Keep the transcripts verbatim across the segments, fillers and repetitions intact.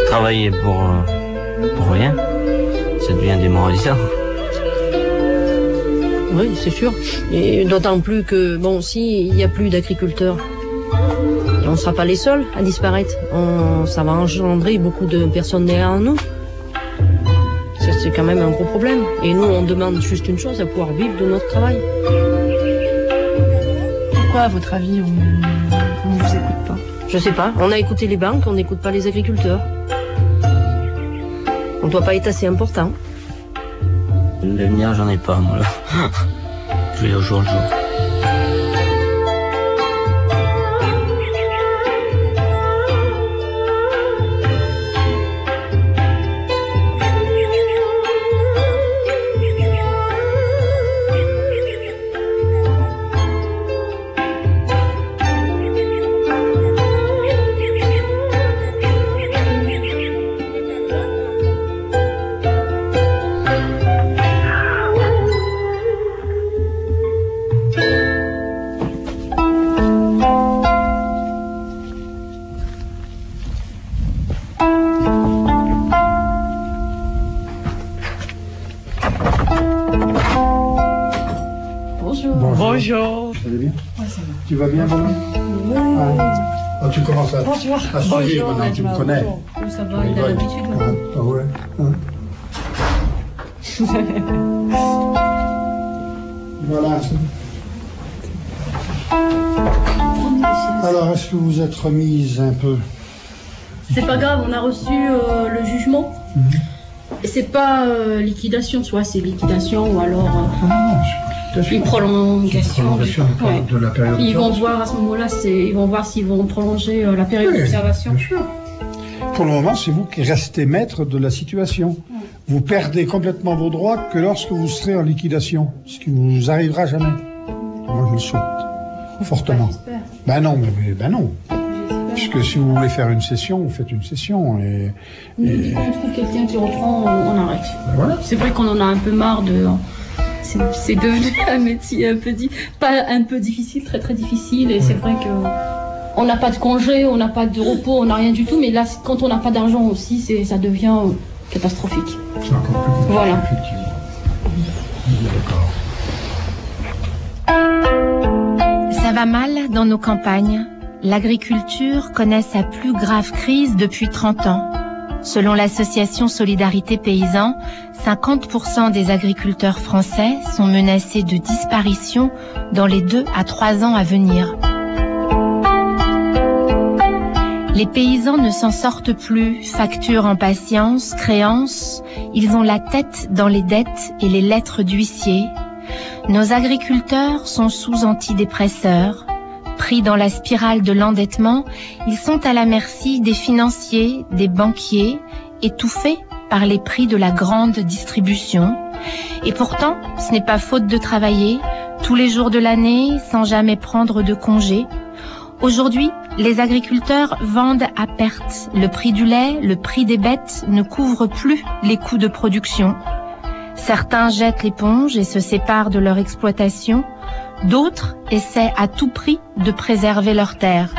travailler pour, euh, pour rien, ça devient démoralisant. Oui, c'est sûr. Et d'autant plus que, bon, s'il n'y a plus d'agriculteurs, on ne sera pas les seuls à disparaître. On, ça va engendrer beaucoup de personnes derrière nous. Ça, c'est quand même un gros problème. Et nous, on demande juste une chose, à pouvoir vivre de notre travail. Pourquoi, à votre avis, on ne vous écoute pas? Je sais pas. On a écouté les banques, on n'écoute pas les agriculteurs. On ne doit pas être assez important. L'avenir, j'en ai pas, moi, là. Je vais au jour le jour. Bonjour. Ça va bien? Ouais, ça va. Tu vas bien, maman? Oui. Ah. Oh, tu commences à, Bonjour. à sourire maintenant, tu me connais. Bonjour. Ça va, il a l'habitude. Ah, ah ouais. Hein? Voilà. Alors, est-ce que vous êtes remise un peu? C'est pas grave, on a reçu euh, le jugement. Mm-hmm. Et c'est pas euh, liquidation, soit c'est liquidation ou alors euh, ah, une prolongation, prolongation de, ouais. de la période. Ils vont voir à ce moment-là, c'est, ils vont voir s'ils vont prolonger euh, la période oui, d'observation. Bien sûr. Pour le moment, c'est vous qui restez maître de la situation. Mm. Vous perdez complètement vos droits que lorsque vous serez en liquidation, ce qui ne vous arrivera jamais. Moi, je le souhaite fortement. Bah, ben non, mais ben non. Puisque si vous voulez faire une session, vous faites une session. Et, et... et... Quand on trouve quelqu'un qui reprend, on, on arrête. Ben voilà. C'est vrai qu'on en a un peu marre de... C'est, c'est devenu un métier un peu... Di... Pas un peu difficile, très très difficile. Et oui. C'est vrai que... On n'a pas de congé, on n'a pas de repos, on n'a rien du tout. Mais là, quand on n'a pas d'argent aussi, c'est, ça devient catastrophique. C'est encore plus compliqué. Voilà. D'accord. Ça va mal dans nos campagnes. L'agriculture connaît sa plus grave crise depuis trente ans. Selon l'association Solidarité Paysans, cinquante pour cent des agriculteurs français sont menacés de disparition dans les deux à trois ans à venir. Les paysans ne s'en sortent plus, facturent en patience, créances, ils ont la tête dans les dettes et les lettres d'huissier. Nos agriculteurs sont sous antidépresseurs. Pris dans la spirale de l'endettement, ils sont à la merci des financiers, des banquiers, étouffés par les prix de la grande distribution. Et pourtant, ce n'est pas faute de travailler, tous les jours de l'année, sans jamais prendre de congé. Aujourd'hui, les agriculteurs vendent à perte. Le prix du lait, le prix des bêtes ne couvrent plus les coûts de production. Certains jettent l'éponge et se séparent de leur exploitation. D'autres essaient à tout prix de préserver leurs terres.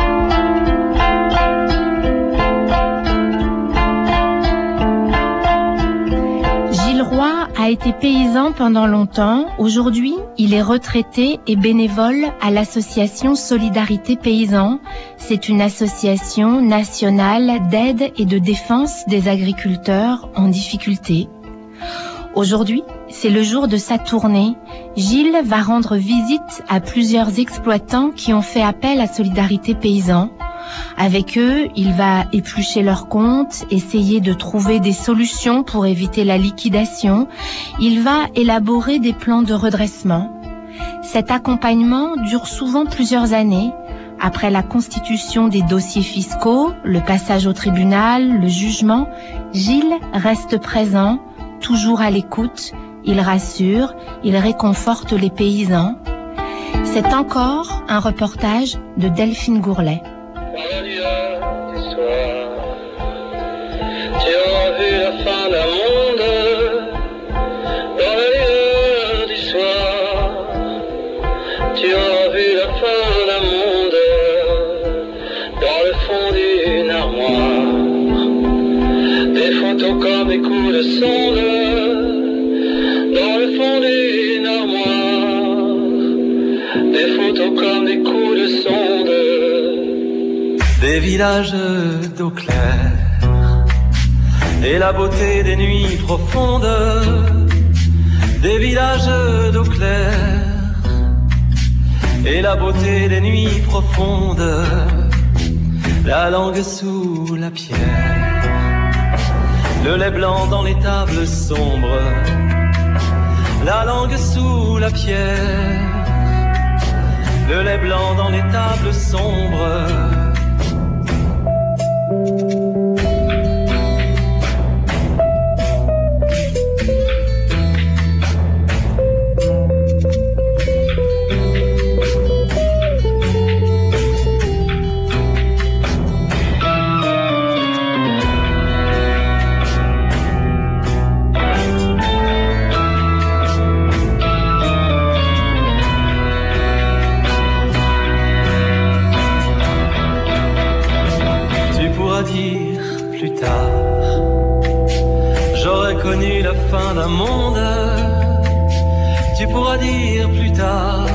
Gilles Roy a été paysan pendant longtemps. Aujourd'hui, il est retraité et bénévole à l'association Solidarité Paysans. C'est une association nationale d'aide et de défense des agriculteurs en difficulté. Aujourd'hui, c'est le jour de sa tournée. Gilles va rendre visite à plusieurs exploitants qui ont fait appel à Solidarité Paysans. Avec eux, il va éplucher leurs comptes, essayer de trouver des solutions pour éviter la liquidation. Il va élaborer des plans de redressement. Cet accompagnement dure souvent plusieurs années. Après la constitution des dossiers fiscaux, le passage au tribunal, le jugement, Gilles reste présent, toujours à l'écoute. Il rassure, il réconforte les paysans. C'est encore un reportage de Delphine Gourlet. Dans la lueur du soir, tu auras vu la fin d'un monde. Dans la lueur du soir, tu auras vu la fin d'un monde. Dans le fond d'une armoire, de sonde dans le fond d'une armoire, des photos comme des coups de sonde, des villages d'eau claire et la beauté des nuits profondes, des villages d'eau claire et la beauté des nuits profondes, la langue sous la pierre, le lait blanc dans les tables sombres, la langue sous la pierre, le lait blanc dans les tables sombres. D'un monde, tu pourras dire plus tard,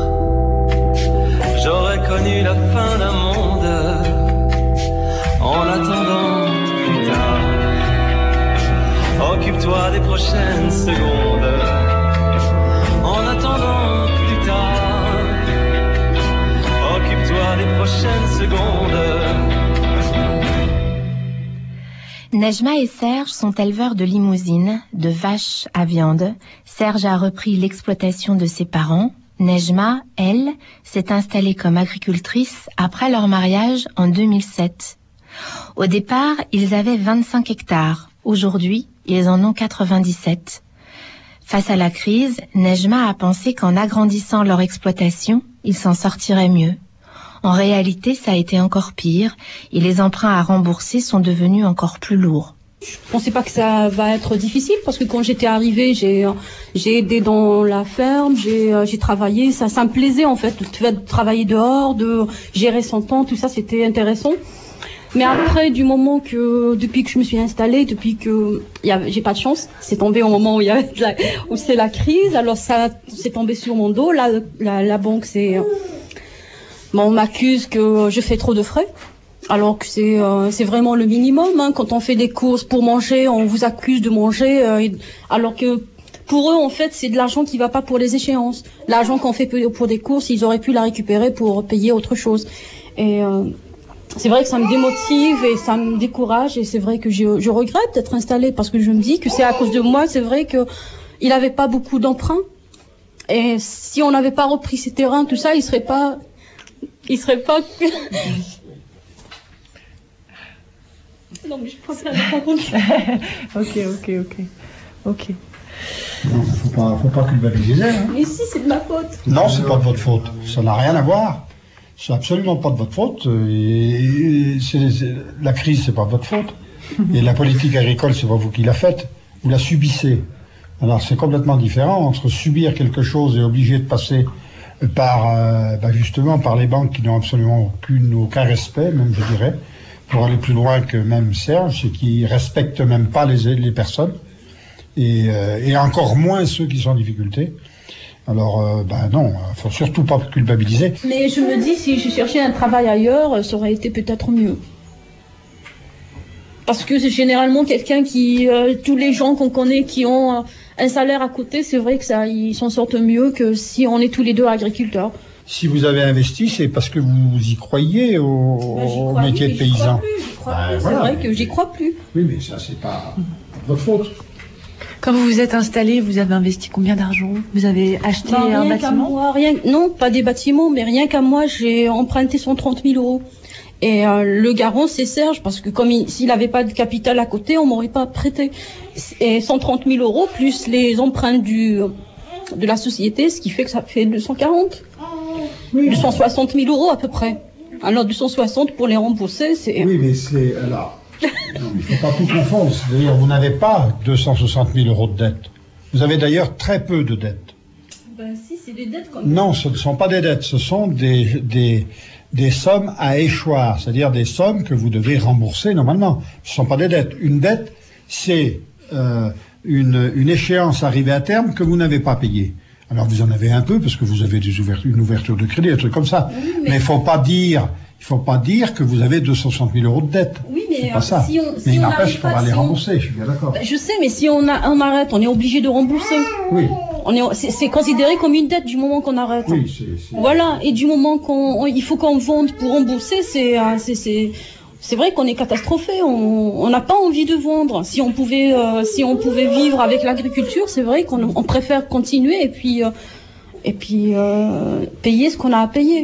j'aurais connu la fin d'un monde. En attendant plus tard, occupe-toi des prochaines secondes. En attendant plus tard, occupe-toi des prochaines secondes. Nejma et Serge sont éleveurs de limousines, de vaches à viande. Serge a repris l'exploitation de ses parents. Nejma, elle, s'est installée comme agricultrice après leur mariage en deux mille sept. Au départ, ils avaient vingt-cinq hectares. Aujourd'hui, ils en ont quatre-vingt-dix-sept. Face à la crise, Nejma a pensé qu'en agrandissant leur exploitation, ils s'en sortiraient mieux. En réalité, ça a été encore pire et les emprunts à rembourser sont devenus encore plus lourds. Je pensais pas que ça va être difficile parce que quand j'étais arrivée, j'ai j'ai aidé dans la ferme, j'ai j'ai travaillé, ça ça me plaisait en fait, de travailler dehors, de gérer son temps, tout ça c'était intéressant. Mais après, du moment que depuis que je me suis installée, depuis que y a, j'ai pas de chance, c'est tombé au moment où il y avait la, où c'est la crise, alors ça c'est tombé sur mon dos. Là, la, la banque c'est bon, on m'accuse que je fais trop de frais, alors que c'est euh, c'est vraiment le minimum. Hein. Quand on fait des courses pour manger, on vous accuse de manger, euh, et, alors que pour eux, en fait, c'est de l'argent qui va pas pour les échéances. L'argent qu'on fait pour des courses, ils auraient pu la récupérer pour payer autre chose. Et euh, c'est vrai que ça me démotive et ça me décourage. Et c'est vrai que je, je regrette d'être installée parce que je me dis que c'est à cause de moi. C'est vrai que il avait pas beaucoup d'emprunts. Et si on n'avait pas repris ces terrains, tout ça, il serait pas... Il serait pas... Non, mais je préfère ne pas compter. Ok, ok, ok. Ok. Non, faut pas, faut pas culpabiliser. Hein. Mais si, c'est de ma faute. Non, c'est pas de votre faute. Ça n'a rien à voir. C'est absolument pas de votre faute. Et c'est, c'est, la crise, c'est pas de votre faute. Et la politique agricole, c'est pas vous qui la faites. Vous la subissez. Alors, c'est complètement différent entre subir quelque chose et obligé de passer par, euh, bah justement, par les banques qui n'ont absolument aucune, aucun respect, même je dirais, pour aller plus loin que même Serge, c'est qui respectent même pas les, les personnes, et, euh, et encore moins ceux qui sont en difficulté. Alors, euh, ben non, faut surtout pas culpabiliser. Mais je me dis, si je cherchais un travail ailleurs, ça aurait été peut-être mieux. Parce que c'est généralement quelqu'un qui, euh, tous les gens qu'on connaît qui ont euh, un salaire à côté, c'est vrai que ça, ils s'en sortent mieux que si on est tous les deux agriculteurs. Si vous avez investi, c'est parce que vous y croyez au, Ben, j'y au crois métier plus, de paysan. J'y crois Ben, plus, c'est voilà. vrai que j'y crois plus. Oui, mais ça, c'est pas votre faute. Quand vous vous êtes installé, vous avez investi combien d'argent? Vous avez acheté Ben, un rien qu'à bâtiment? moi, rien, non, pas des bâtiments, mais rien qu'à moi, j'ai emprunté cent trente mille euros. Et euh, le garant, c'est Serge, parce que comme il, s'il n'avait pas de capital à côté, on m'aurait pas prêté. Et cent trente mille euros plus les emprunts du de la société, ce qui fait que ça fait deux cent quarante. deux cent soixante mille euros à peu près. Alors deux cent soixante pour les rembourser, c'est... Oui, mais c'est... Alors, non, mais il ne faut pas tout confondre. C'est-à-dire, vous n'avez pas deux cent soixante mille euros de dette. Vous avez d'ailleurs très peu de dettes. Ben si, c'est des dettes comme... Non, ce ne sont pas des dettes, ce sont des, des, des sommes à échoir, c'est-à-dire des sommes que vous devez rembourser normalement. Ce ne sont pas des dettes. Une dette, c'est euh, une, une échéance arrivée à terme que vous n'avez pas payée. Alors vous en avez un peu parce que vous avez des ouvertures, une ouverture de crédit, un truc comme ça. Oui, mais il faut pas dire, il faut pas dire que vous avez deux cent soixante mille euros de dette. Oui, mais c'est pas ça. Si on, si mais il on n'empêche qu'on va si les on... rembourser. Je suis bien d'accord. Je sais, mais si on, a, on arrête, on est obligé de rembourser. Oui. On est, c'est, c'est considéré comme une dette du moment qu'on arrête. Oui, c'est, c'est... Voilà. Et du moment qu'on, il faut qu'on vende pour rembourser, c'est, c'est, c'est, c'est vrai qu'on est catastrophé. On n'a pas envie de vendre. Si on pouvait, euh, si on pouvait vivre avec l'agriculture, c'est vrai qu'on on préfère continuer et puis. Euh, et puis euh, payer ce qu'on a à payer.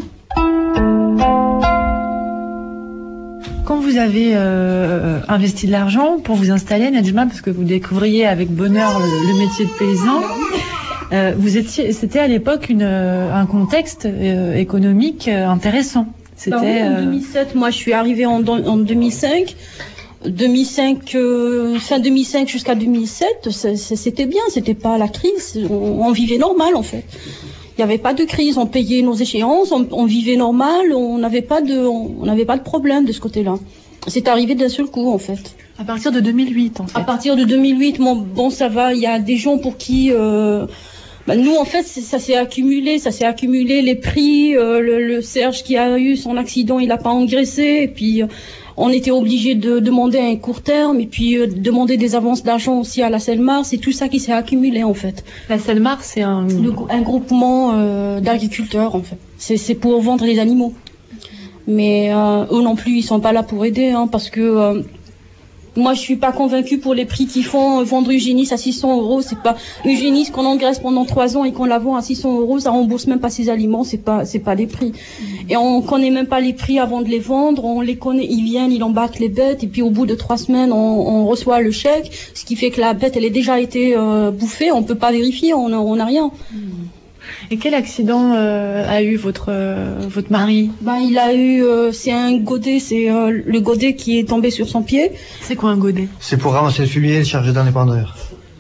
Quand vous avez euh, investi de l'argent pour vous installer, Nedjma, parce que vous découvriez avec bonheur le, le métier de paysan, euh, vous étiez, c'était à l'époque une, un contexte euh, économique euh, intéressant. C'était, bah oui, en euh... deux mille sept, moi je suis arrivée en, en deux mille cinq. deux mille cinq, euh, fin deux mille cinq jusqu'à deux mille sept, c'était bien, c'était pas la crise, on, on vivait normal en fait. Il n'y avait pas de crise, on payait nos échéances, on, on vivait normal, on n'avait pas de, on n'avait pas de problème de ce côté-là. C'est arrivé d'un seul coup en fait. À partir de deux mille huit en fait. À partir de deux mille huit, bon, bon ça va, il y a des gens pour qui, euh, bah, nous en fait ça s'est accumulé, ça s'est accumulé les prix, euh, le, le Serge qui a eu son accident, il n'a pas engraissé, et puis euh, on était obligé de demander un court terme et puis euh, demander des avances d'argent aussi à la Selmar. C'est tout ça qui s'est accumulé en fait. La Selmar, c'est un... Le, un groupement euh, d'agriculteurs en fait. C'est, c'est pour vendre les animaux. Mais euh, eux non plus, ils sont pas là pour aider, hein, parce que euh, moi je suis pas convaincue pour les prix qu'ils font. Vendre Eugénie à six cents euros, c'est pas Eugénie qu'on engraisse pendant trois ans et qu'on la vend à six cents euros, ça rembourse même pas ses aliments, c'est pas c'est pas les prix. Mmh. Et on connaît même pas les prix avant de les vendre. On les connaît, ils viennent, ils embarquent les bêtes et puis au bout de trois semaines, on, on reçoit le chèque, ce qui fait que la bête elle a déjà été euh, bouffée. On peut pas vérifier, on a, on a rien. Mmh. Et quel accident euh, a eu votre euh, votre mari? Ben il a eu, euh, c'est un godet, c'est euh, le godet qui est tombé sur son pied. C'est quoi un godet? C'est pour ramasser le fumier et le charger dans les pendeurs.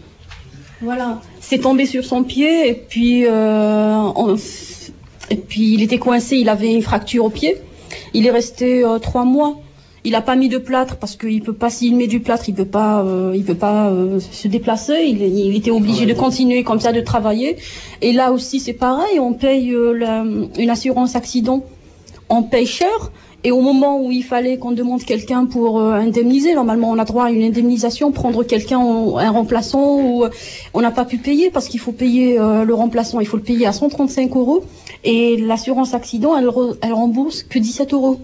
Voilà, c'est tombé sur son pied et puis euh, on, et puis il était coincé, il avait une fracture au pied. Il est resté euh, trois mois. Il a pas mis de plâtre parce qu'il peut pas, s'il met du plâtre, il peut pas, euh, il peut pas euh, se déplacer. Il, il était obligé de continuer comme ça de travailler. Et là aussi c'est pareil, on paye euh, la, une assurance accident, on paye cher. Et au moment où il fallait qu'on demande quelqu'un pour euh, indemniser, normalement on a droit à une indemnisation, prendre quelqu'un, en, un remplaçant, ou euh, on n'a pas pu payer parce qu'il faut payer euh, le remplaçant, il faut le payer à cent trente-cinq euros. Et l'assurance accident, elle, re, elle rembourse que dix-sept euros.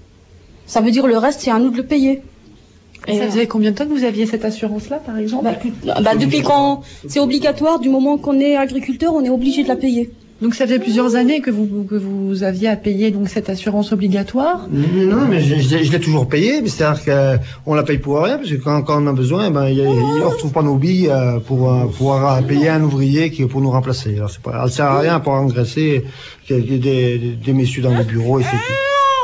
Ça veut dire le reste, c'est à nous de le payer. Et ça faisait combien de temps que vous aviez cette assurance-là, par exemple? bah, bah, Depuis quand c'est obligatoire, du moment qu'on est agriculteur, on est obligé de la payer. Donc ça faisait plusieurs années que vous, que vous aviez à payer donc cette assurance obligatoire? Non, mais je, je, je l'ai toujours payé, mais c'est-à-dire qu'on la paye pour rien, parce que quand, quand on a besoin, ben, il ne retrouve pas nos billes euh, pour euh, pouvoir payer un ouvrier qui pour nous remplacer. Alors c'est pas, elle sert à rien pour engraisser des, des, des messieurs dans les bureaux et c'est tout.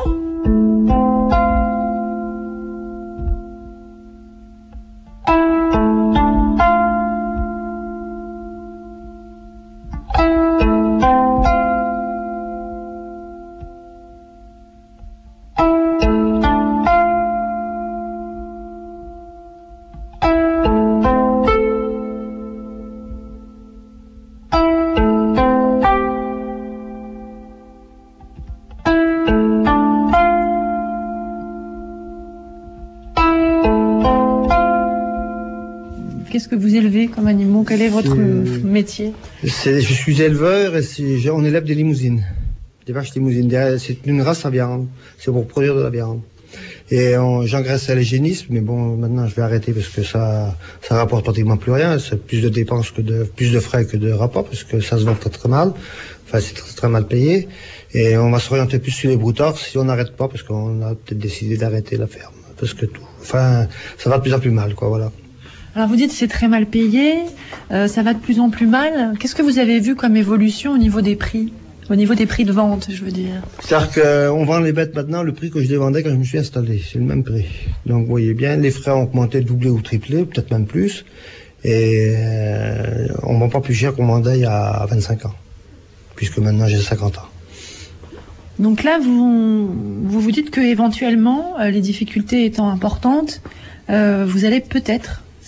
Qu'est-ce que vous élevez comme animaux? Quel est votre euh, métier? c'est, Je suis éleveur et c'est, on élève des limousines, des vaches limousines. C'est une race à viande, c'est pour produire de la viande. Et on, j'engraisse à l'hygiénisme, mais bon, maintenant je vais arrêter parce que ça, ça rapporte pratiquement plus rien. C'est plus de dépenses que de, plus de frais que de rapports parce que ça se vend très très mal. Enfin, c'est très très mal payé. Et on va s'orienter plus sur les broutards si on n'arrête pas parce qu'on a peut-être décidé d'arrêter la ferme. Parce que tout, enfin, ça va de plus en plus mal, quoi, voilà. Alors vous dites c'est très mal payé, euh, ça va de plus en plus mal. Qu'est-ce que vous avez vu comme évolution au niveau des prix? Au niveau des prix de vente, je veux dire. C'est-à-dire qu'on vend les bêtes maintenant le prix que je les vendais quand je me suis installé. C'est le même prix. Donc vous voyez bien, les frais ont augmenté, doublé ou triplé, peut-être même plus. Et euh, on ne vend pas plus cher qu'on vendait il y a vingt-cinq ans. Puisque maintenant j'ai cinquante ans. Donc là, vous vous, vous dites que éventuellement, euh, les difficultés étant importantes, euh, vous allez peut-être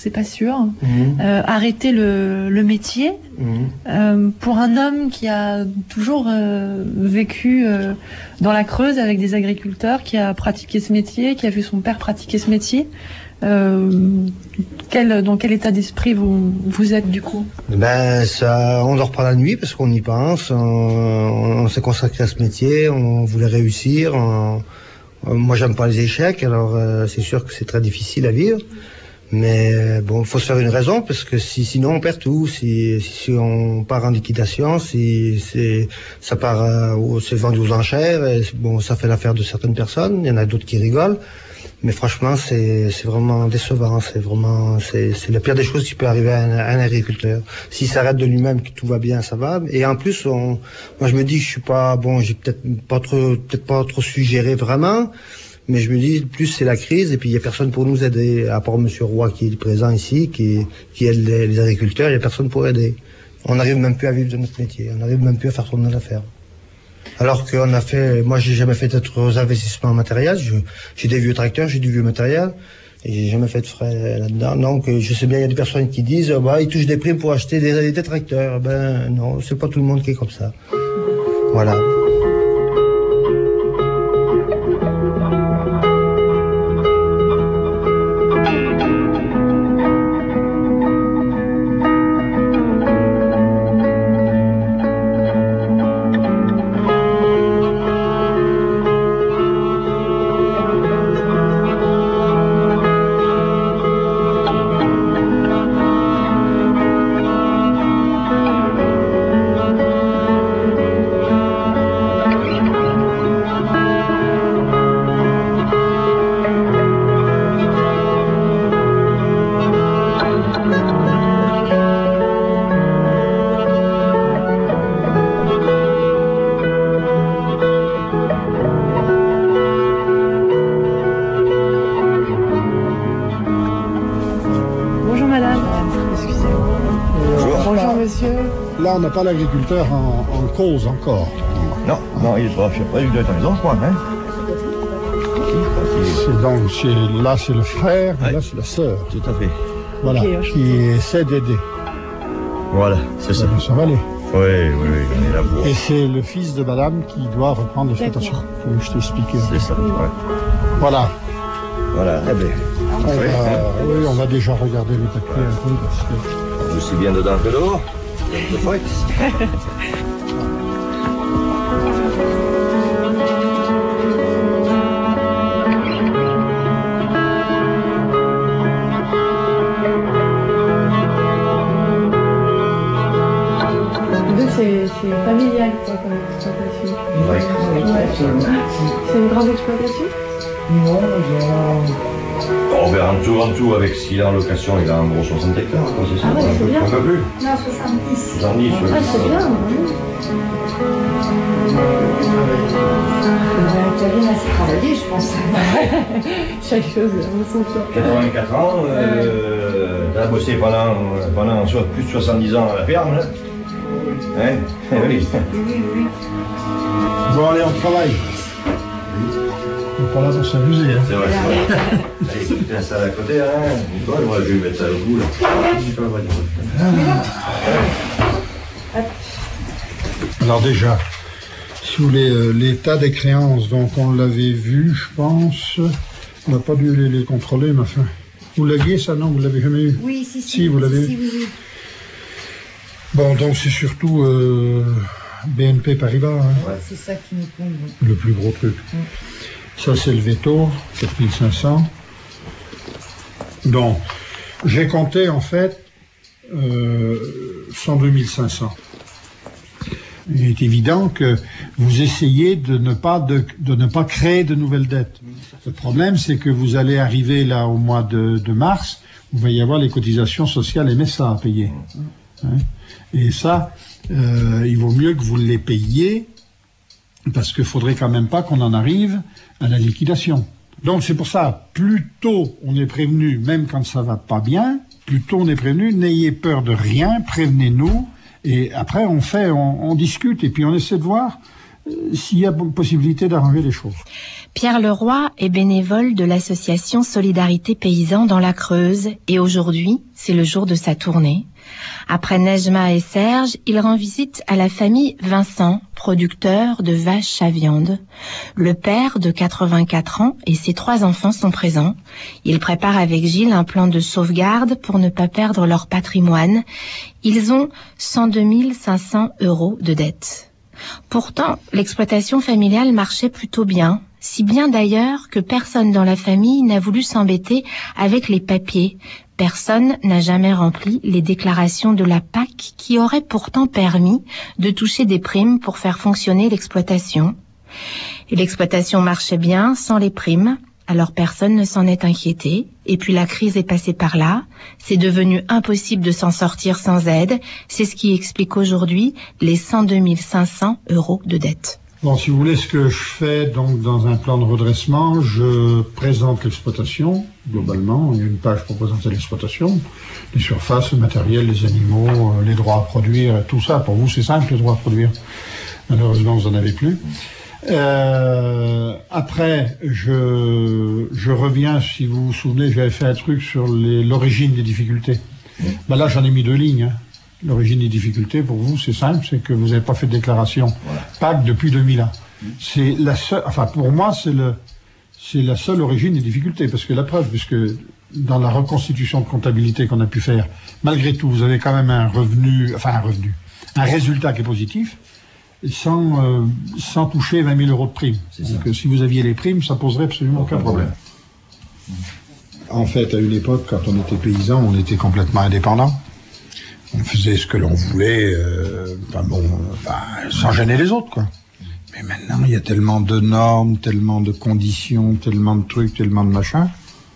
c'est pas sûr. Mmh. Euh, arrêter le, le métier. Mmh. Euh, pour un homme qui a toujours euh, vécu euh, dans la Creuse avec des agriculteurs, qui a pratiqué ce métier, qui a vu son père pratiquer ce métier, euh, quel, dans quel état d'esprit vous, vous êtes du coup? Ben, ça, on dort pas la nuit parce qu'on y pense, on, on s'est consacré à ce métier, on voulait réussir. On, moi, j'aime pas les échecs, alors euh, c'est sûr que c'est très difficile à vivre. Mais bon, faut se faire une raison parce que si, sinon on perd tout. Si, si on part en liquidation, si c'est, ça part, euh, c'est vendu aux enchères. Et, bon, ça fait l'affaire de certaines personnes. Il y en a d'autres qui rigolent. Mais franchement, c'est, c'est vraiment décevant. C'est vraiment, c'est, c'est la pire des choses qui peut arriver à un, à un agriculteur. S'il s'arrête de lui-même, que tout va bien, ça va. Et en plus, on, moi, je me dis que je suis pas, bon, j'ai peut-être pas trop, peut-être pas trop suggéré vraiment. Mais je me dis, plus c'est la crise, et puis il n'y a personne pour nous aider, à part Monsieur Roy qui est présent ici, qui, qui aide les, les agriculteurs, il n'y a personne pour aider. On n'arrive même plus à vivre de notre métier, on n'arrive même plus à faire tourner l'affaire. Alors qu'on a fait, moi j'ai jamais fait d'autres investissements matériels, je, j'ai des vieux tracteurs, j'ai du vieux matériel, et j'ai jamais fait de frais là-dedans. Donc je sais bien, il y a des personnes qui disent, bah ils touchent des primes pour acheter des, des tracteurs. Ben non, c'est pas tout le monde qui est comme ça. Voilà. Là, on n'a pas l'agriculteur en, en cause encore. Non, non, il sera, je sais pas, il doit être en maison, je crois, hein. C'est donc, c'est, là, c'est le frère, ouais. Là, c'est la sœur. Tout à fait. Voilà, okay, qui essaie d'aider. Voilà, c'est ça. Ça va aller. Oui, oui, oui, on est là pour. Et c'est le fils de madame qui doit reprendre l'exploitation. Faut que je t'explique. C'est ça, ouais. Voilà. Voilà, eh bien. On va, oui, oui, on va déjà regarder le papier ouais. un peu parce que... Aussi bien dedans que dehors. Le fox. C'est, c'est familial quoi, comme exploitation. Ouais. Ouais. C'est une grande exploitation? Non, on verra en tout, en tout, avec ce qu'il a en location, il a en gros soixante hectares, quoi, c'est ça? Ah ouais, c'est bien. Un peu plus? Non, soixante-dix. soixante-dix, ah, ouais. C'est bien. Tu as bien assez travaillé, je pense. Chaque chose, on s'en sort. quatre-vingt-quatre ans, euh, t'as bossé pendant, pendant plus de soixante-dix ans à la ferme, là. Hein? Oui. Oui, oui. Bon, allez, on travaille. On n'est pas là pour s'amuser. Hein. C'est vrai, c'est vrai. Allez, écoutez, ça à côté, hein. Nicole, moi, je vais mettre ça au bout, là. Ah. Alors, déjà, si vous voulez, euh, l'état des créances, donc on l'avait vu, je pense. On n'a pas dû les, les contrôler, mais enfin. Vous l'aviez, ça, non? Vous l'avez jamais eu? Oui, si, si. Si, vous l'avez si, eu? Oui, oui. Bon, donc c'est surtout euh, B N P Paribas. Hein. Ouais, c'est ça qui nous compte. Le plus gros truc. Mm. Ça, c'est le veto, quatre mille cinq cents. Donc, j'ai compté, en fait, euh, cent deux mille cinq cents. Il est évident que vous essayez de ne pas, de, de ne pas créer de nouvelles dettes. Le problème, c'est que vous allez arriver là au mois de, de mars, il va y avoir les cotisations sociales M S A à payer. Hein? Et ça, euh, il vaut mieux que vous les payiez, parce qu'il faudrait quand même pas qu'on en arrive à la liquidation. Donc c'est pour ça, plus tôt on est prévenu, même quand ça va pas bien, plus tôt on est prévenu, n'ayez peur de rien, prévenez-nous, et après on fait, on, on discute, et puis on essaie de voir euh, s'il y a possibilité d'arranger les choses. Pierre Leroy est bénévole de l'association Solidarité Paysan dans la Creuse et aujourd'hui, c'est le jour de sa tournée. Après Nejma et Serge, il rend visite à la famille Vincent, producteur de vaches à viande. Le père de quatre-vingt-quatre ans et ses trois enfants sont présents. Il prépare avec Gilles un plan de sauvegarde pour ne pas perdre leur patrimoine. Ils ont cent deux mille cinq cents euros de dette. Pourtant, l'exploitation familiale marchait plutôt bien, si bien d'ailleurs que personne dans la famille n'a voulu s'embêter avec les papiers. Personne n'a jamais rempli les déclarations de la P A C qui auraient pourtant permis de toucher des primes pour faire fonctionner l'exploitation. Et l'exploitation marchait bien sans les primes, alors personne ne s'en est inquiété. Et puis la crise est passée par là, c'est devenu impossible de s'en sortir sans aide. C'est ce qui explique aujourd'hui les cent deux mille cinq cents euros de dette. Bon, si vous voulez, ce que je fais donc dans un plan de redressement, je présente l'exploitation, globalement. Il y a une page pour présenter l'exploitation, les surfaces, le matériel, les animaux, les droits à produire, tout ça. Pour vous, c'est simple, les droits à produire. Malheureusement, vous n'en avez plus. Euh, après, je, je reviens, si vous vous souvenez, j'avais fait un truc sur les, l'origine des difficultés. Ben là, j'en ai mis deux lignes, hein. L'origine des difficultés, pour vous, c'est simple, c'est que vous n'avez pas fait de déclaration voilà. P A C depuis deux mille un. C'est la seule, enfin, pour moi, c'est le, c'est la seule origine des difficultés, parce que la preuve, puisque dans la reconstitution de comptabilité qu'on a pu faire, malgré tout, vous avez quand même un revenu, enfin, un revenu, un résultat qui est positif, sans, euh, sans toucher vingt mille euros de primes. Donc, euh, si vous aviez les primes, ça poserait absolument aucun problème. En fait, à une époque, quand on était paysan, on était complètement indépendant. On faisait ce que l'on voulait, euh, enfin bon, bah, sans gêner les autres, quoi. Mais maintenant, il y a tellement de normes, tellement de conditions, tellement de trucs, tellement de machins.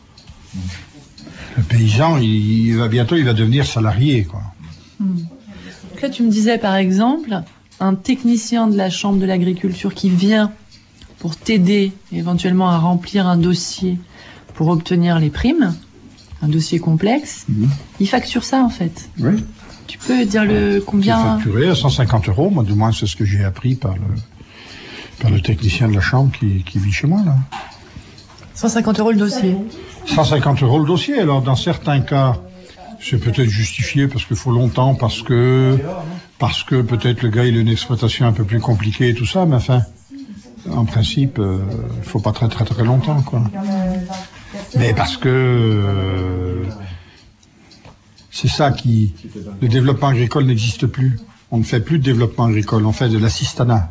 Le paysan, il, il va bientôt, il va devenir salarié, quoi. Hmm. Donc là, tu me disais, par exemple, un technicien de la Chambre de l'agriculture qui vient pour t'aider éventuellement à remplir un dossier pour obtenir les primes, un dossier complexe, mmh. il facture ça, en fait. Oui. Tu peux dire le combien? C'est facturé à cent cinquante euros, moi, du moins, c'est ce que j'ai appris par le, par le technicien de la chambre qui, qui vit chez moi, là. cent cinquante euros le dossier. cent cinquante euros le dossier. Alors, dans certains cas, c'est peut-être justifié parce qu'il faut longtemps, parce que, parce que peut-être le gars, il a une exploitation un peu plus compliquée et tout ça, mais enfin, en principe, euh, il faut pas très, très, très longtemps, quoi. Mais parce que, euh, c'est ça qui... Le développement agricole n'existe plus. On ne fait plus de développement agricole, on fait de l'assistanat.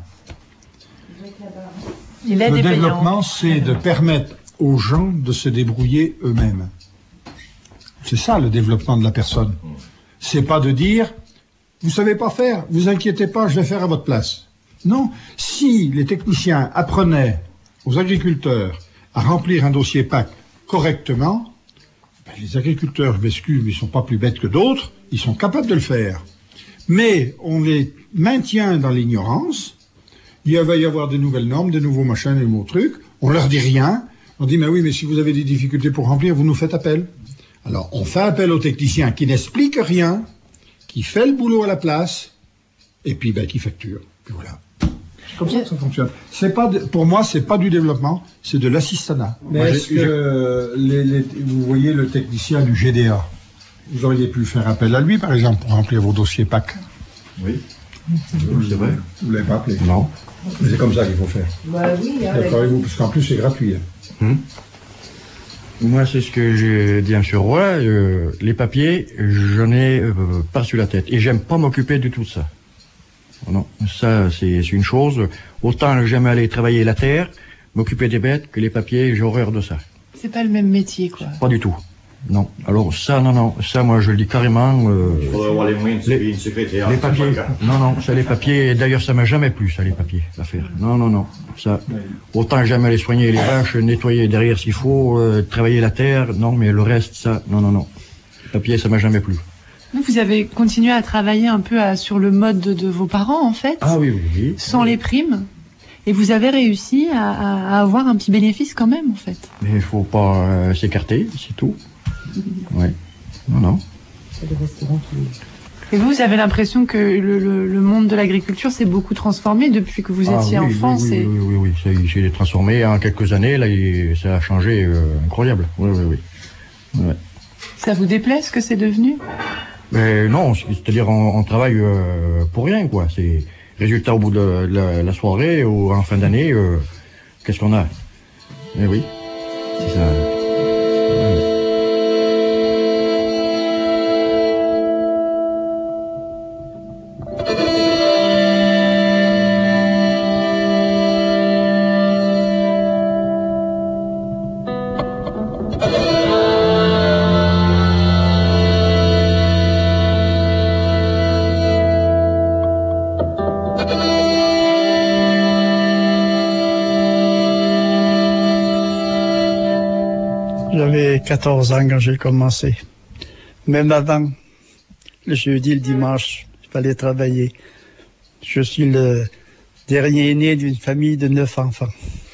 Le développement, c'est de permettre aux gens de se débrouiller eux-mêmes. C'est ça le développement de la personne. C'est pas de dire, vous savez pas faire, vous inquiétez pas, je vais faire à votre place. Non, si les techniciens apprenaient aux agriculteurs à remplir un dossier P A C correctement, ben les agriculteurs, je m'excuse, mais ils sont pas plus bêtes que d'autres, ils sont capables de le faire. Mais on les maintient dans l'ignorance, il va y avoir de nouvelles normes, de nouveaux machins, de nouveaux trucs, on leur dit rien, on dit, mais oui, mais si vous avez des difficultés pour remplir, vous nous faites appel. Alors, on fait appel au technicien qui n'explique rien, qui fait le boulot à la place, et puis, ben, qui facture. Puis voilà. C'est comme ça que ça fonctionne. C'est pas de, pour moi, c'est pas du développement, c'est de l'assistanat. Mais moi, est-ce que les, les, vous voyez le technicien du G D A, vous auriez pu faire appel à lui, par exemple, pour remplir vos dossiers P A C? Oui. C'est vrai. Vous l'avez pas appelé? Non. Mais c'est comme ça qu'il faut faire. Bah oui. D'accord avec vous, parce qu'en plus, c'est gratuit. Hein. Hum. Moi, c'est ce que j'ai dit à M. Roy. Euh, les papiers, j'en ai euh, par-dessus la tête. Et j'aime pas m'occuper du tout de ça. Non, ça, c'est une chose. Autant j'aime aller travailler la terre, m'occuper des bêtes, que les papiers, j'ai horreur de ça. C'est pas le même métier, quoi. Pas du tout. Non. Alors ça, non, non. Ça, moi, je le dis carrément. Euh, Il faudrait avoir les moyens de se payer une secrétaire. Les papiers. Non, non. Ça, les papiers. D'ailleurs, ça m'a jamais plu, ça, les papiers, l'affaire. Non, non, non. Ça. Autant j'aime aller soigner les vaches, nettoyer derrière s'il faut, euh, travailler la terre. Non, mais le reste, ça, non, non, non. Les papiers, ça m'a jamais plu. Vous avez continué à travailler un peu à, sur le mode de, de vos parents, en fait. Ah oui, oui, oui. Sans oui. les primes. Et vous avez réussi à, à, à avoir un petit bénéfice quand même, en fait. Mais il faut pas euh, s'écarter, c'est tout. Oui. Non, non. C'est des restaurants qui... Et vous, vous avez l'impression que le, le, le monde de l'agriculture s'est beaucoup transformé depuis que vous étiez ah, oui, enfant? Oui, oui, et... oui, oui, oui, oui. Ça s'est transformé en quelques années, là, il, ça a changé, euh, incroyable. Oui, oui, oui. Ouais. Ça vous déplaît ce que c'est devenu? Mais non, c'est-à-dire on, on travaille euh, pour rien, quoi. C'est résultat au bout de la, la soirée ou en fin d'année, euh, qu'est-ce qu'on a? Eh oui, c'est ça. Ouais. J'avais quatorze ans quand j'ai commencé. Même avant, le jeudi, le dimanche, il fallait travailler. Je suis le dernier né d'une famille de neuf enfants.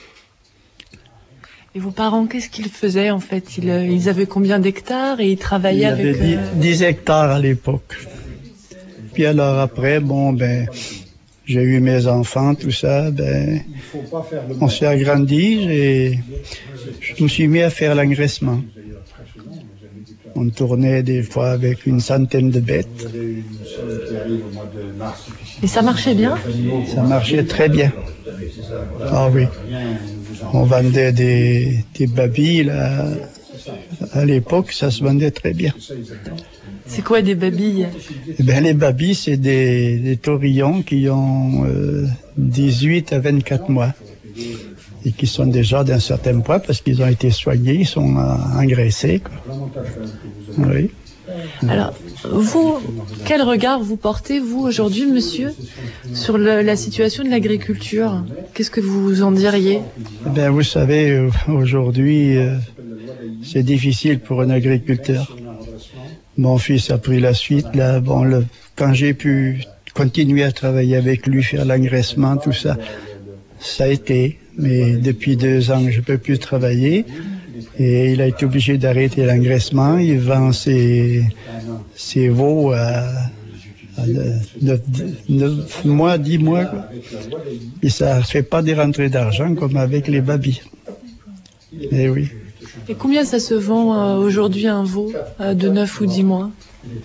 Et vos parents, qu'est-ce qu'ils faisaient en fait? ils, ils avaient combien d'hectares et ils travaillaient avec... Il y avait euh... dix hectares à l'époque. Puis alors après, bon, ben, j'ai eu mes enfants, tout ça, ben, on s'est agrandi et je me suis mis à faire l'engraissement. On tournait des fois avec une centaine de bêtes. Et ça marchait bien? Ça marchait très bien. Ah oui. On vendait des, des babilles, là. À l'époque, ça se vendait très bien. C'est quoi des babilles? Eh bien, les babilles, c'est des, des taurillons qui ont euh, dix-huit à vingt-quatre mois et qui sont déjà d'un certain poids parce qu'ils ont été soignés, ils sont euh, engraissés, quoi. Oui. Alors, vous, quel regard vous portez, vous, aujourd'hui, monsieur, sur le, la situation de l'agriculture? Qu'est-ce que vous en diriez? Eh bien, vous savez, aujourd'hui, euh, c'est difficile pour un agriculteur. Mon fils a pris la suite, là, bon, le, quand j'ai pu continuer à travailler avec lui, faire l'engraissement, tout ça, ça a été, mais depuis deux ans, je peux plus travailler. Et il a été obligé d'arrêter l'engraissement. Il vend ses, ses veaux à, à neuf mois, dix mois. Quoi. Et ça ne fait pas des rentrées d'argent comme avec les babilles. Et oui. Et combien ça se vend euh, aujourd'hui un veau euh, de neuf ou dix mois?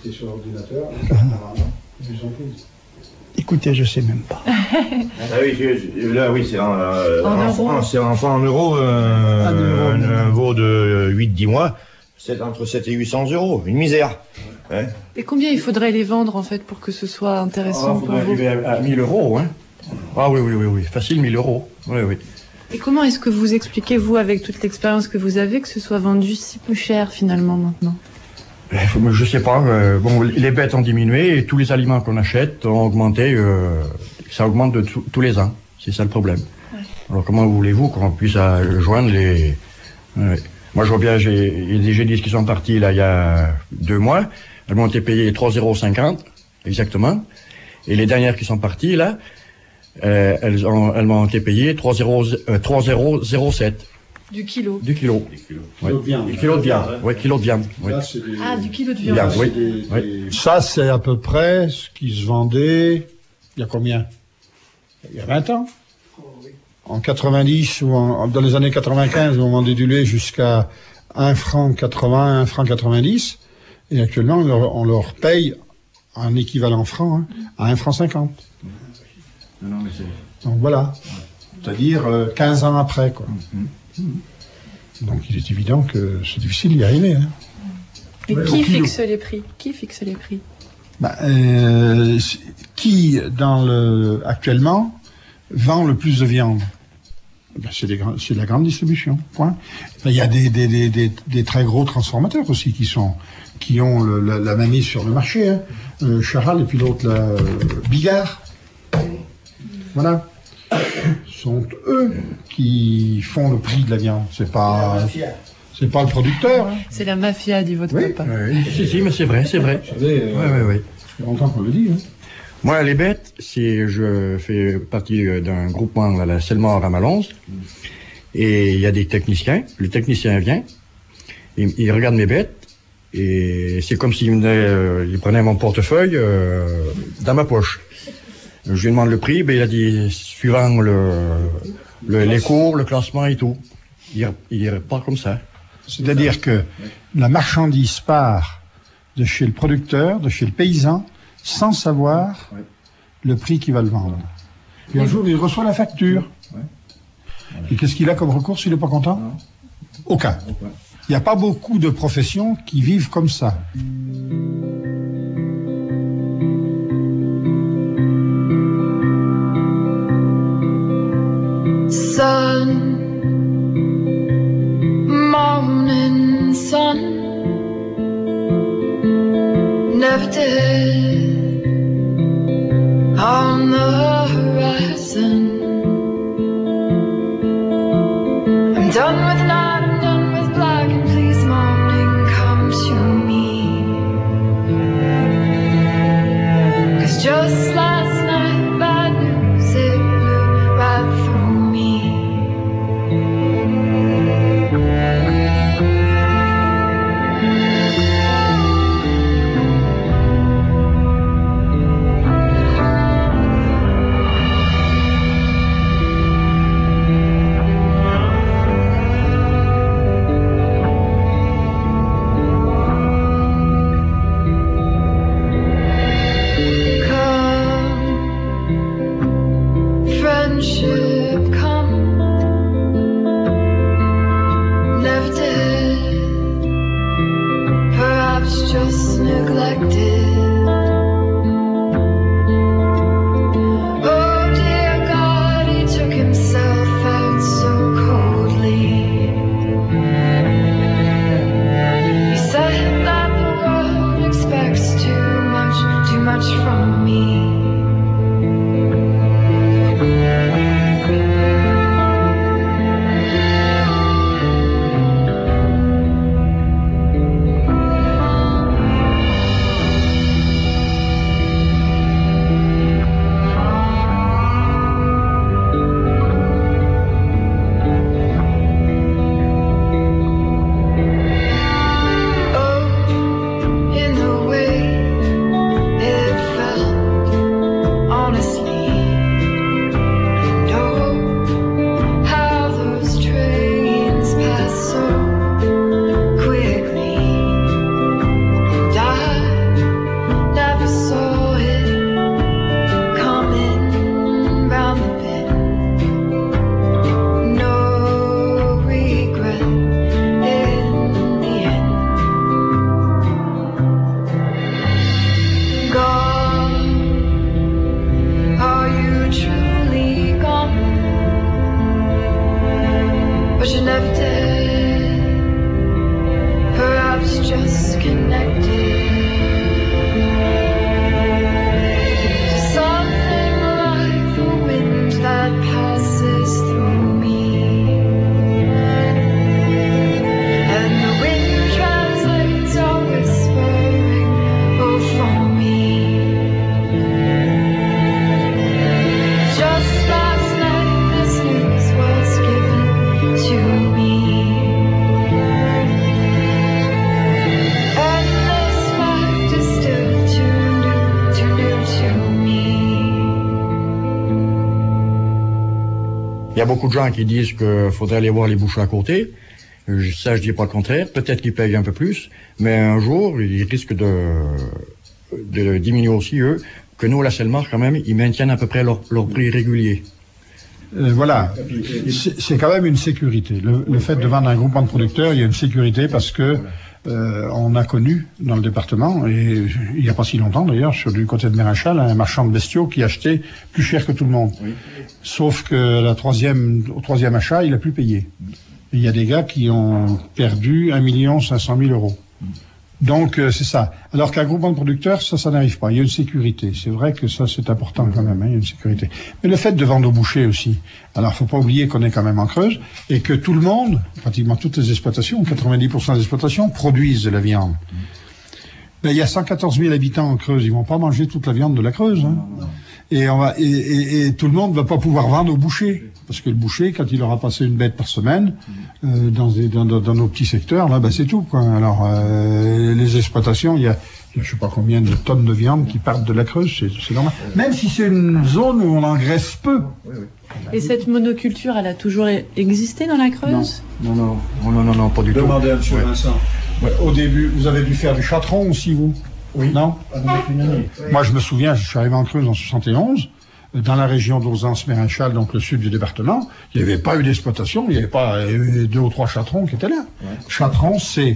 Écoutez, je sais même pas. Ah oui, je, là, oui, c'est en, euh, en, en, c'est en, en euros, euh, un, euro, un, un veau de huit dix mois, c'est entre sept et huit cents euros, une misère. Hein. Et combien il faudrait les vendre, en fait, pour que ce soit intéressant ah, pour vous? À, à mille euros, hein. Ah oui, oui, oui, oui, facile mille euros. Oui, oui. Et comment est-ce que vous expliquez, vous, avec toute l'expérience que vous avez, que ce soit vendu si peu cher, finalement, maintenant? Je sais pas. Euh, bon, les bêtes ont diminué et tous les aliments qu'on achète ont augmenté. Euh, ça augmente de tous les ans. C'est ça le problème. Ouais. Alors comment voulez-vous qu'on puisse euh, joindre les... Euh, moi je vois bien, j'ai il y a des génisses qui sont partis là il y a deux mois. Elles m'ont été payées trois euros cinquante exactement. Et les dernières qui sont parties là, euh, elles, ont, elles m'ont été payées trois euros zéro sept. Du kilo. Du kilo. Du kilo. Ouais. De viande. Du kilo de viande. Oui, kilo de viande. Oui. Là, des... Ah, du kilo de viande. viande oui. Des, oui. Des... Ça, c'est à peu près ce qui se vendait il y a combien? Il y a vingt ans. En quatre-vingt-dix ou en, dans les années quatre-vingt-quinze, on vendait du lait jusqu'à un franc quatre-vingts, un franc quatre-vingt-dix. Et actuellement, on leur, on leur paye un équivalent franc hein, à un franc cinquante. Non, non, mais c'est... Donc voilà. C'est-à-dire euh, quinze ans après, quoi. Mm-hmm. Donc il est évident que c'est difficile d'y arriver. Hein. Et ouais, qui fixe les prix? Qui fixe les prix? Bah, euh, qui, dans le, actuellement, vend le plus de viande? Ben, c'est, des, c'est de la grande distribution. Point. Ben, il y a des, des, des, des, des très gros transformateurs aussi qui sont, qui ont le, la, la mainmise sur le marché. Hein. Euh, Charal et puis l'autre, là, euh, Bigard. Voilà. Sont eux qui font le prix de la viande. C'est pas, c'est pas le producteur. Hein. C'est la mafia, dit votre oui, papa. Oui, si, si, mais c'est vrai, c'est vrai. Vous savez, euh, oui, oui, oui. Ça fait longtemps qu'on le dit. Hein. Moi, les bêtes, c'est, je fais partie d'un groupement, là, la Selmore à Malonze, et il y a des techniciens. Le technicien vient, il, il regarde mes bêtes, Et c'est comme s'il venait, euh, il prenait mon portefeuille euh, dans ma poche. Je lui demande le prix, ben il a dit suivant le, le les cours, le classement et tout. Il, il repart comme ça. C'est-à-dire que la marchandise part de chez le producteur, de chez le paysan, sans savoir le prix qu'il va le vendre. Et un jour, il reçoit la facture. Et qu'est-ce qu'il a comme recours s'il n'est pas content? Aucun. Il n'y a pas beaucoup de professions qui vivent comme ça. Sun, morning sun, never dead on the horizon. I'm done with night, I'm done with black, and please morning come to me. 'Cause just last night bad news, it blew right through me. Friendship come, never did, perhaps just neglected. Oh dear God, he took himself out so coldly. He said that the world expects too much, too much from me. Il y a beaucoup de gens qui disent qu'il faudrait aller voir les bouchers à côté. Ça, je dis pas le contraire. Peut-être qu'ils payent un peu plus, mais un jour, ils risquent de, de diminuer aussi, eux, que nous, la Selmar, quand même, ils maintiennent à peu près leur, leur prix régulier. Euh, voilà, c'est quand même une sécurité. Le, le fait de vendre un groupement de producteurs, il y a une sécurité parce que euh, on a connu dans le département, et il n'y a pas si longtemps d'ailleurs, sur du côté de Mérinchal, un marchand de bestiaux qui achetait plus cher que tout le monde. Oui. Sauf que la troisième, au troisième achat, il a plus payé. Et il y a des gars qui ont perdu un million cinq cent mille euros. Donc euh, c'est ça. Alors qu'un groupement de producteurs, ça, ça n'arrive pas. Il y a une sécurité. C'est vrai que ça, c'est important quand même. Hein, il y a une sécurité. Mais le fait de vendre au boucher aussi. Alors, faut pas oublier qu'on est quand même en Creuse et que tout le monde, pratiquement toutes les exploitations, quatre-vingt-dix pour cent des exploitations, produisent de la viande. Ben, il y a cent quatorze mille habitants en Creuse. Ils vont pas manger toute la viande de la Creuse. Hein. Et, on va, et, et, et tout le monde ne va pas pouvoir vendre au boucher. Parce que le boucher, quand il aura passé une bête par semaine, euh, dans, des, dans, dans nos petits secteurs, là, bah, c'est tout, quoi. Alors, euh, les exploitations, il y a, je sais pas combien de tonnes de viande qui partent de la Creuse, c'est, c'est normal. Même si c'est une zone où on engraisse peu. Et cette monoculture, elle a toujours existé dans la Creuse? Non, non, non, non, non, non, pas du tout. Demandez à M. Ouais. Vincent. Ouais, au début, vous avez dû faire du chatron aussi, vous? Oui. Non? Moi, je me souviens, je suis arrivé en Creuse en soixante et onze. Dans la région d'Auzance-Mérinchal, donc le sud du département, il n'y avait pas eu d'exploitation, il n'y avait pas il y avait deux ou trois chatrons qui étaient là. Ouais. Chatrons, c'est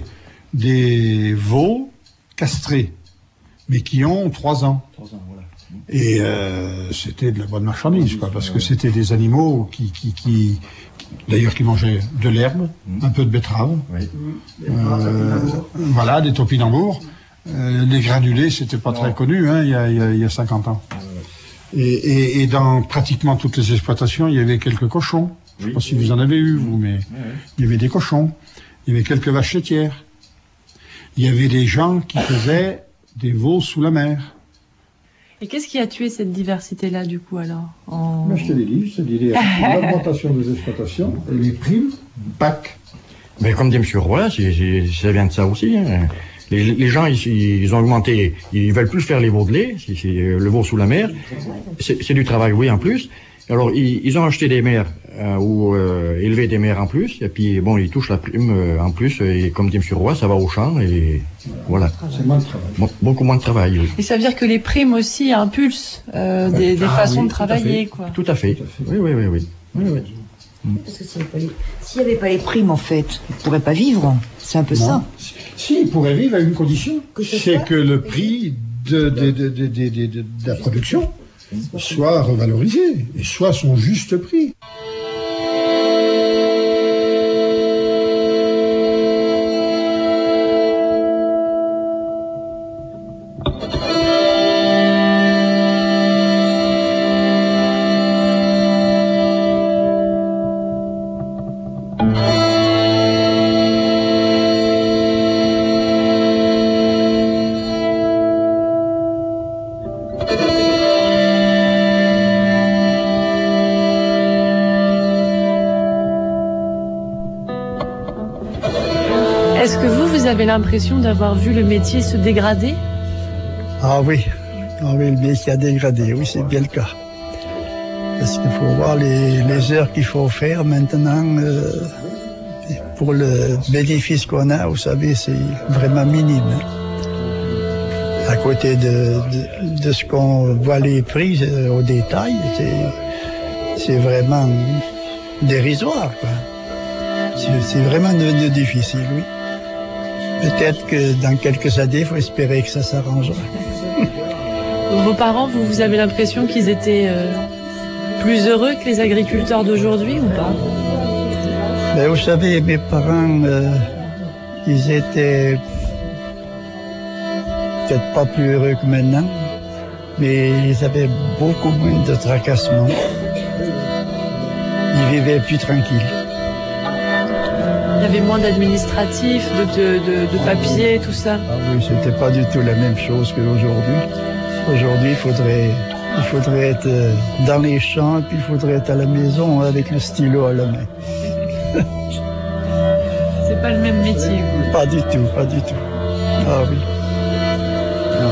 des veaux castrés, mais qui ont trois ans. Trois ans, voilà. Et euh, c'était de la bonne marchandise, quoi, parce que c'était des animaux qui, qui, qui d'ailleurs, qui mangeaient de l'herbe, un peu de betterave, oui. euh, voilà, des topinambours. Euh, les granulés, c'était pas non. très connu, hein, il y a, il y a, il y a cinquante ans. Et, et, et dans pratiquement toutes les exploitations, il y avait quelques cochons. Je ne sais pas si vous en avez eu, vous, mais il y avait des cochons. Il y avait quelques vaches laitières. Il y avait des gens qui faisaient des veaux sous la mer. Et qu'est-ce qui a tué cette diversité-là, du coup, alors en... Ben, je te l'ai dit, je te dis l'augmentation des exploitations et les primes, P A C. Mais comme dit M. Roy, c'est, c'est, ça vient de ça aussi. Hein. Les, les gens, ils, ils ont augmenté, ils veulent plus faire les veaux de lait, c'est, c'est le veau sous la mer, c'est, c'est du travail, oui, en plus. Alors, ils, ils ont acheté des mères, euh, ou euh, élevé des mères en plus, et puis, bon, ils touchent la prime euh, en plus, et comme dit M. Roy, ça va au champ, et voilà. C'est moins de travail. Bon, beaucoup moins de travail, oui. Et ça veut dire que les primes aussi impulsent euh, des, des ah, façons oui, de travailler, tout quoi. Tout à fait, oui, oui, oui, oui. oui, oui. Parce que s'il n'y avait pas les primes, en fait, ils ne pourraient pas vivre. C'est un peu non. ça. Si, ils pourraient vivre à une condition. Que c'est que le prix de, de, de, de, de, de, de la production soit revalorisé et soit son juste prix. Est-ce que vous, vous avez l'impression d'avoir vu le métier se dégrader? Ah oui, ah oui, le métier a dégradé, oui, c'est bien le cas. Parce qu'il faut voir les, les heures qu'il faut faire maintenant. Euh, pour le bénéfice qu'on a, vous savez, c'est vraiment minime. À côté de, de, de ce qu'on voit les prix euh, au détail, c'est, c'est vraiment dérisoire, quoi. C'est, c'est vraiment devenu difficile, oui. Peut-être que dans quelques années, il faut espérer que ça s'arrangera. Vos parents, vous, vous avez l'impression qu'ils étaient euh, plus heureux que les agriculteurs d'aujourd'hui ou pas? Ben, vous savez, mes parents, euh, ils étaient peut-être pas plus heureux que maintenant, mais ils avaient beaucoup moins de tracassements. Ils vivaient plus tranquilles. Il y avait moins d'administratifs, de, de, de, de papiers, tout ça. Ah oui, c'était pas du tout la même chose qu'aujourd'hui. Aujourd'hui, il faudrait, il faudrait être dans les champs, puis il faudrait être à la maison avec le stylo à la main. C'est pas le même métier. Pas du tout, pas du tout. Ah oui. Non.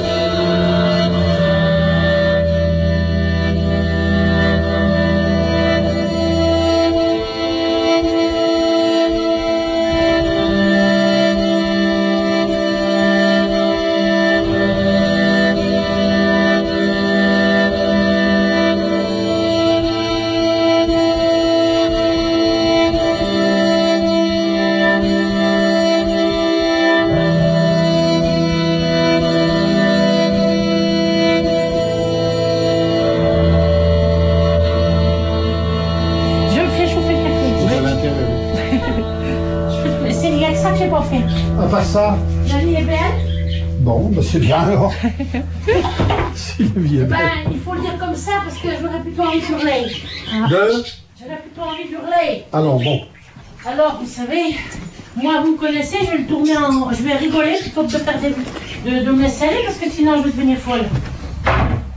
Ah, pas ça. La vie est belle. Bon, ben c'est bien alors. Si la vie est belle. Ben, il faut le dire comme ça parce que j'aurais plutôt envie d'hurler. De J'aurais plutôt envie d'hurler. Alors bon. Alors, vous savez, moi, vous me connaissez, je vais le tourner en... Je vais rigoler plutôt que de faire des... de, de me laisser aller parce que sinon je vais devenir folle.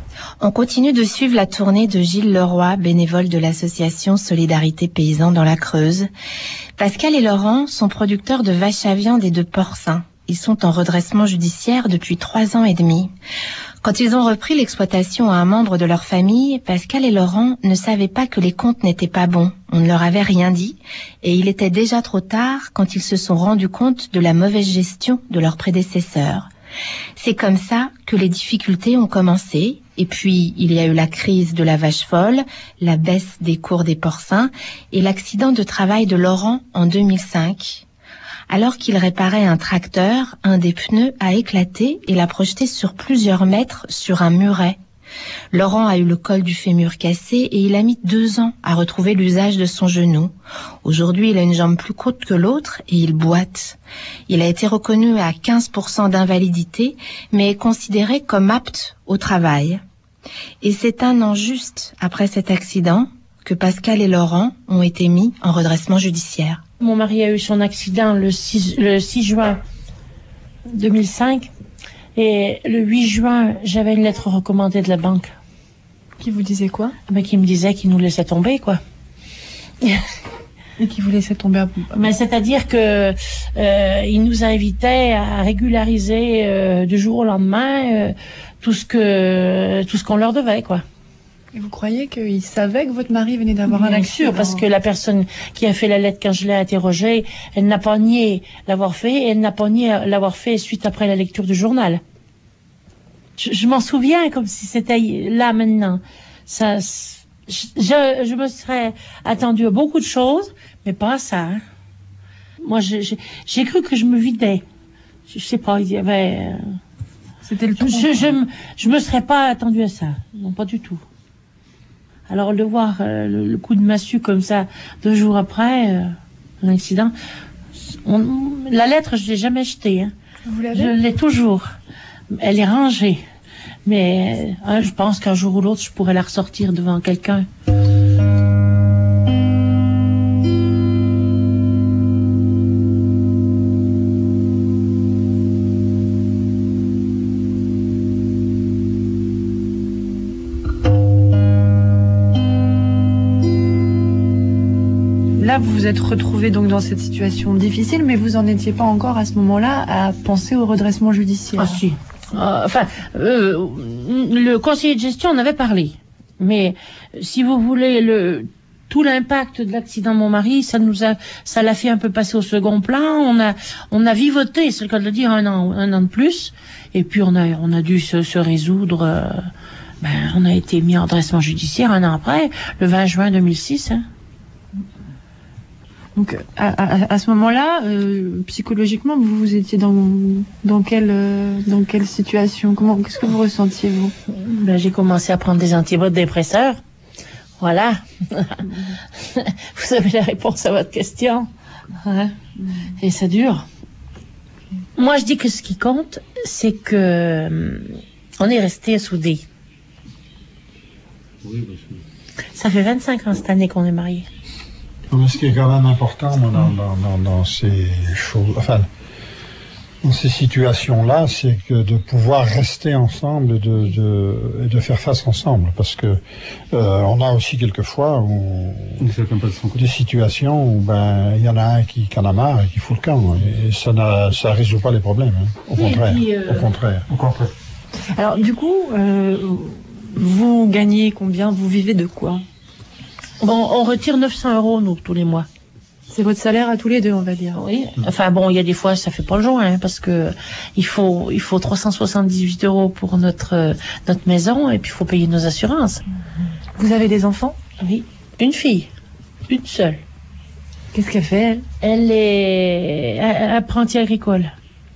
On continue de suivre la tournée de Gilles Leroy, bénévole de l'association Solidarité Paysan dans la Creuse. Pascal et Laurent sont producteurs de vaches à viande et de porcins. Ils sont en redressement judiciaire depuis trois ans et demi. Quand ils ont repris l'exploitation à un membre de leur famille, Pascal et Laurent ne savaient pas que les comptes n'étaient pas bons. On ne leur avait rien dit et il était déjà trop tard quand ils se sont rendus compte de la mauvaise gestion de leurs prédécesseurs. C'est comme ça que les difficultés ont commencé. Et puis, il y a eu la crise de la vache folle, la baisse des cours des porcins et l'accident de travail de Laurent en deux mille cinq. Alors qu'il réparait un tracteur, un des pneus a éclaté et l'a projeté sur plusieurs mètres sur un muret. Laurent a eu le col du fémur cassé et il a mis deux ans à retrouver l'usage de son genou. Aujourd'hui, il a une jambe plus courte que l'autre et il boite. Il a été reconnu à quinze pour cent d'invalidité, mais est considéré comme apte au travail. Et c'est un an juste après cet accident que Pascal et Laurent ont été mis en redressement judiciaire. Mon mari a eu son accident le six, le six juin deux mille cinq. Et le huit juin, j'avais une lettre recommandée de la banque. Qui vous disait quoi? Mais qui me disait qu'il nous laissait tomber, quoi. Et qui vous laissait tomber à... Mais c'est-à-dire que euh, il nous invitait à régulariser euh, du jour au lendemain euh, tout ce que tout ce qu'on leur devait, quoi. Et vous croyez qu'il savait que votre mari venait d'avoir un accident? Bien sûr, parce que la personne qui a fait la lettre quand je l'ai interrogée, elle n'a pas nié l'avoir fait, et elle n'a pas nié l'avoir fait suite après la lecture du journal. Je, je m'en souviens comme si c'était là maintenant. Ça, je, je me serais attendue à beaucoup de choses, mais pas à ça. Hein. Moi, j'ai cru que je me vidais. Je, je sais pas, il y avait... Euh, C'était le tout. Je, je, je, je me serais pas attendue à ça. Non, pas du tout. Alors de voir euh, le, le coup de massue comme ça deux jours après euh, l'incident, on, la lettre je l'ai jamais jetée. Hein. Vous l'avez? Je l'ai toujours. Elle est rangée, mais euh, je pense qu'un jour ou l'autre je pourrais la ressortir devant quelqu'un. Là, vous vous êtes retrouvé donc dans cette situation difficile, mais vous en étiez pas encore à ce moment-là à penser au redressement judiciaire. Ah si. Euh, enfin, euh, le conseiller de gestion en avait parlé, mais si vous voulez, le tout l'impact de l'accident de mon mari, ça nous a, ça l'a fait un peu passer au second plan. On a, on a vivoté, c'est le cas de le dire, un an, un an de plus, et puis on a, on a dû se, se résoudre. Euh, ben, on a été mis en redressement judiciaire un an après, le vingt juin deux mille six. Hein. Donc à, à, à ce moment-là, euh, psychologiquement, vous, vous étiez dans dans quelle euh, dans quelle situation? Comment qu'est-ce que vous ressentiez vous? Ben, j'ai commencé à prendre des antidépresseurs. Voilà. Vous avez la réponse à votre question. Hein? Et ça dure. Moi, je dis que ce qui compte, c'est que euh, on est restés soudés. Oui, parce que... Ça fait vingt-cinq ans cette année qu'on est mariés. Mais ce qui est quand même important moi, dans, dans, dans, dans ces choses, enfin, dans ces situations-là, c'est que de pouvoir rester ensemble et de, de, de faire face ensemble, parce que euh, on a aussi quelquefois où, des situations où ben il y en a un qui, qui en a marre et qui fout le camp, et ça ne ça résout pas les problèmes. Hein. Au, oui, contraire, puis, euh... au contraire, au contraire. Alors du coup, euh, vous gagnez combien? Vous vivez de quoi? Bon, on retire neuf cents euros, nous, tous les mois. C'est votre salaire à tous les deux, on va dire. Oui. Enfin bon, il y a des fois, ça fait pas le joint, hein, parce que il faut, il faut trois cent soixante-dix-huit euros pour notre, euh, notre maison, et puis il faut payer nos assurances. Vous avez des enfants? Oui. Une fille. Une seule. Qu'est-ce qu'elle fait, elle? Elle est apprentie agricole.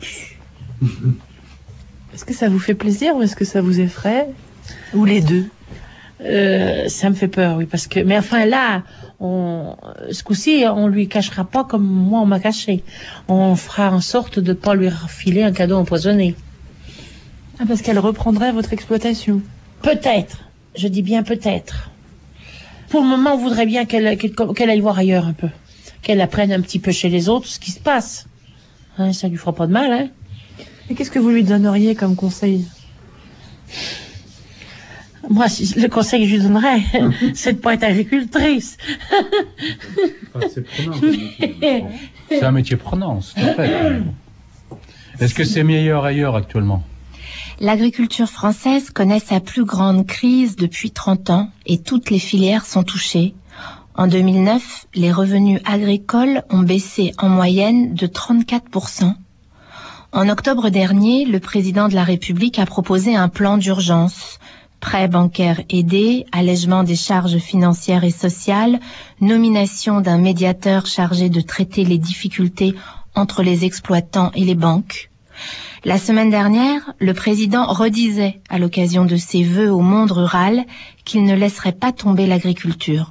Est-ce que ça vous fait plaisir ou est-ce que ça vous effraie? Ou les deux? Euh, ça me fait peur, oui, parce que, mais enfin là, on, ce coup-ci, on lui cachera pas comme moi on m'a caché. On fera en sorte de pas lui refiler un cadeau empoisonné. Ah, parce qu'elle reprendrait votre exploitation? Peut-être. Je dis bien peut-être. Pour le moment, on voudrait bien qu'elle qu'elle, qu'elle aille voir ailleurs un peu. Qu'elle apprenne un petit peu chez les autres ce qui se passe. Hein, ça lui fera pas de mal, hein. Et qu'est-ce que vous lui donneriez comme conseil? Moi, si- le conseil que je lui donnerais, c'est de pas être agricultrice. C'est prenant. C'est un métier prenant, c'est tout à fait. Est-ce que c'est meilleur ailleurs actuellement? L'agriculture française connaît sa plus grande crise depuis trente ans et toutes les filières sont touchées. En deux mille neuf, les revenus agricoles ont baissé en moyenne de trente-quatre pour cent. En octobre dernier, le président de la République a proposé un plan d'urgence. Prêts bancaires aidés, allègement des charges financières et sociales, nomination d'un médiateur chargé de traiter les difficultés entre les exploitants et les banques. La semaine dernière, le président redisait, à l'occasion de ses vœux au monde rural, qu'il ne laisserait pas tomber l'agriculture.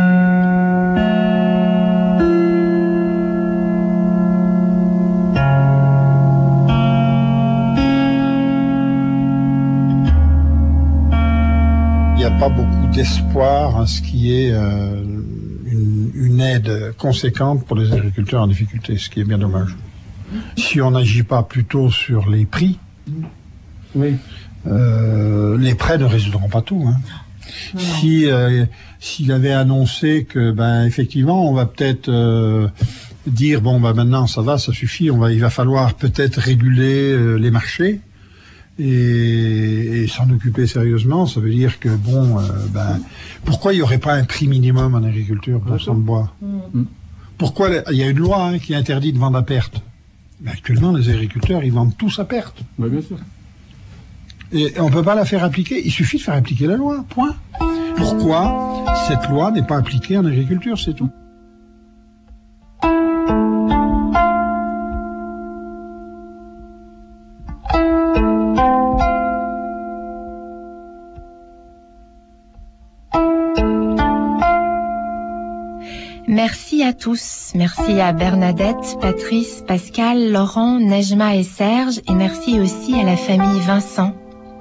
Il n'y a pas beaucoup d'espoir à ce qui est euh, une, une aide conséquente pour les agriculteurs en difficulté, ce qui est bien dommage. Si on n'agit pas plutôt sur les prix, oui. euh, les prêts ne résoudront pas tout. Hein. Si euh, s'il avait annoncé que, ben, effectivement, on va peut-être euh, dire bon, ben maintenant ça va, ça suffit, on va, il va falloir peut-être réguler euh, les marchés et, et s'en occuper sérieusement, ça veut dire que bon, euh, ben, pourquoi il n'y aurait pas un prix minimum en agriculture pour son bois? Mm. Pourquoi il y a une loi hein, qui interdit de vendre à perte? Mais actuellement, les agriculteurs, ils vendent tous à perte. Oui, bien sûr. Et on ne peut pas la faire appliquer. Il suffit de faire appliquer la loi, point. Pourquoi cette loi n'est pas appliquée en agriculture, c'est tout. Merci à tous. Merci à Bernadette, Patrice, Pascal, Laurent, Nejma et Serge. Et merci aussi à la famille Vincent.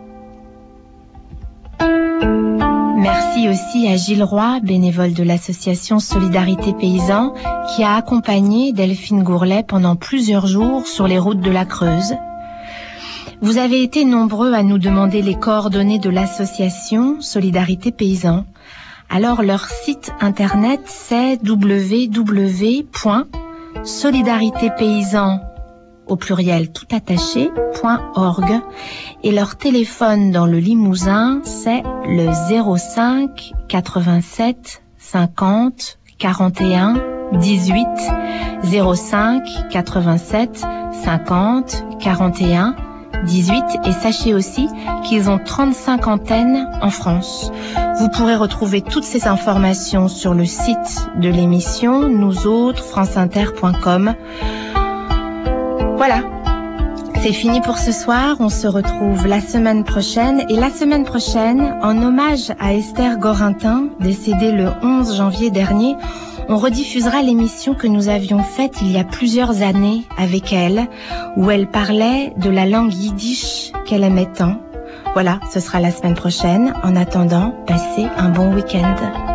Merci aussi à Gilles Roy, bénévole de l'association Solidarité Paysan, qui a accompagné Delphine Gourlet pendant plusieurs jours sur les routes de la Creuse. Vous avez été nombreux à nous demander les coordonnées de l'association Solidarité Paysan. Alors leur site internet c'est w w w point solidaritépaysan au pluriel tout attaché point org et leur téléphone dans le Limousin c'est le zéro cinq quatre-vingt-sept cinquante quarante et un dix-huit zéro cinq quatre-vingt-sept cinquante quarante et un dix-huit et sachez aussi qu'ils ont trente-cinq antennes en France. Vous pourrez retrouver toutes ces informations sur le site de l'émission nous autres france inter point com. Voilà, c'est fini pour ce soir. On se retrouve la semaine prochaine et la semaine prochaine, en hommage à Esther Gorintin, décédée le onze janvier dernier, on rediffusera l'émission que nous avions faite il y a plusieurs années avec elle, où elle parlait de la langue yiddish qu'elle aimait tant. Voilà, ce sera la semaine prochaine. En attendant, passez un bon week-end.